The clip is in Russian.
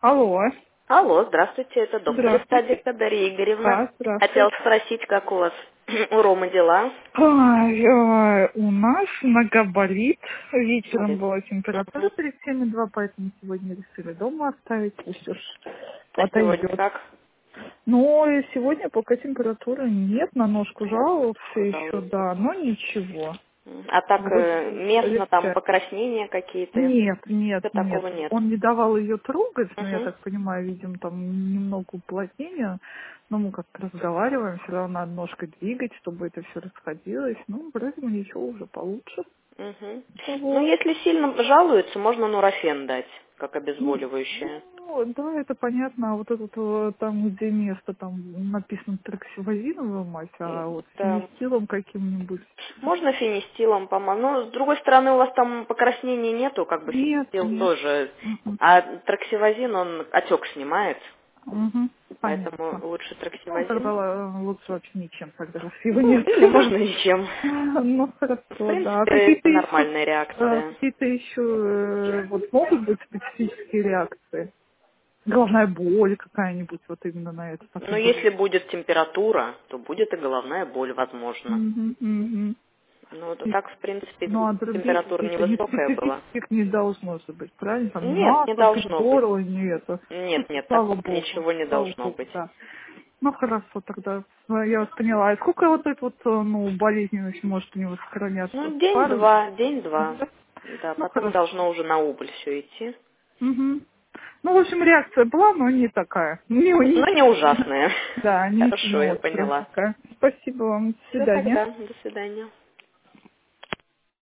Алло. Алло, здравствуйте, это доктор Здравствуйте. Стадика Дарья Игоревна. Да, Хотела здравствуйте. спросить, как у вас у Ромы дела? Ой, у нас нога болит. Вечером Болит. была Мгм. температура 37,2, поэтому сегодня решили дома оставить. Пусть уж А сегодня отойдет. как? Но и сегодня пока температуры нет, на ножку жаловался еще, Жалуетесь. да, но ничего. А так Вроде местно там легче. покраснения какие-то? Нет, нет, Ничего нет. такого нет. Он не давал ее трогать, но я Угу. так понимаю, видим, там немного уплотнения. Но мы как-то разговариваем, все равно надо ножкой двигать, чтобы это все расходилось. Ну, вроде бы ничего уже получше. Угу. Ну, Вот. если сильно жалуется, можно нурофен дать, как Ну, обезболивающее. да, это понятно. А вот этот там, где место, там написано трексивозиновая мазь, а вот с Да. фенистилом каким-нибудь. Можно фенистилом помочь. Но, с другой стороны, у вас там покраснения нету, как бы Нет, фенистил нет. тоже. Мгм. А троксивозин, он отек снимает, Мгм. поэтому Понятно. лучше Ну, тогда троксивозин. лучше вообще ничем, тогда раз его Ну, нет. или можно ничем. Ну, В хорошо, да. А принципе, какие-то это еще, нормальная реакция. вот могут быть специфические реакции? Головная боль какая-нибудь, вот именно на это так и Но было. если будет температура, то будет и головная боль, возможно. Мгм, мгм. Но вот И- так, в принципе, Ну, а других температура каких-то не невысокая была. специфических не должно же быть, правильно? Там не Нет, не масло, должно быть. горло, не это. Ну, Нет, нет, слава такого богу, ничего не слава должно богу, быть. да. Ну, хорошо, тогда я вас поняла. И сколько вот эта вот, ну, болезненность может у него сохраняться? Ну, Пару? день-два, день-два. Да? Да, Ну, потом хорошо. должно уже на убыль все идти. Мгм. Ну, в общем, реакция была, но не такая. Не Но не сильно. ужасная. Да, не Хорошо, сильно я острая поняла. такая. Спасибо вам. До Все свидания. тогда. До свидания.